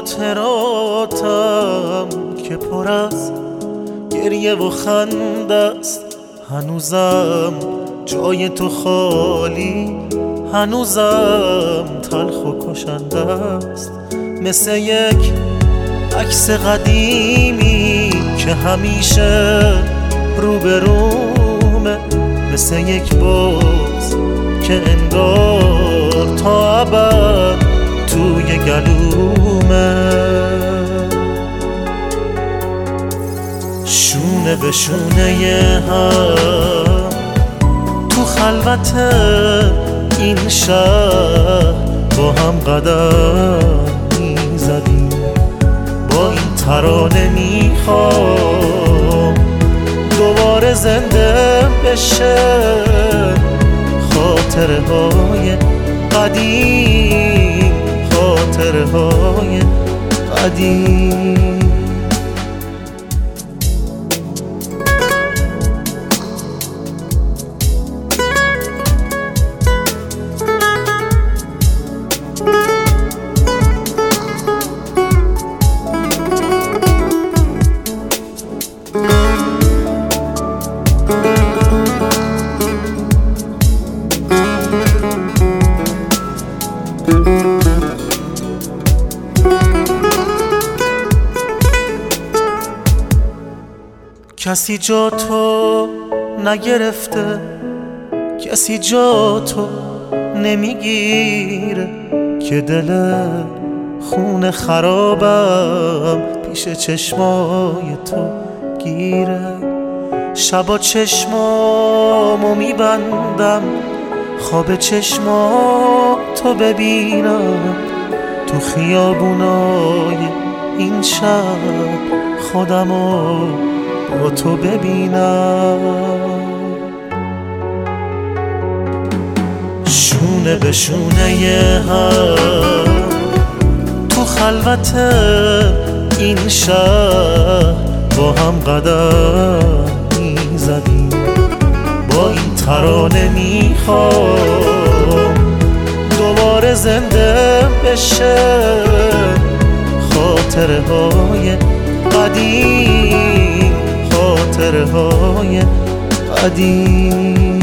خاطراتم که پر از گریه و خنده است، هنوزم جای تو خالی، هنوزم تلخ و کشنده است. مثل یک عکس قدیمی که همیشه روبرومه، مثل یک باز که انگار تا ابد توی گلومه. شونه به شونه هم تو خلوت این شهر با هم قدم میزدیم، با این ترانه میخوام دوباره زنده بشه خاطره های قدیم، خاطره های قدیم. کسی جا تو نگرفته، کسی جا تو نمیگیره، که دل خون خرابم پیش چشمای تو گیره. شبا چشمامو میبندم خواب چشماتو ببینم، تو خیابونای این شب خودمو با تو ببینم. شونه به شونه هم تو خلوت این شهر با هم قدم میزدیم، با این ترانه میخوام دوباره زنده بشه خاطره های قدیم، خاطره های قدیم.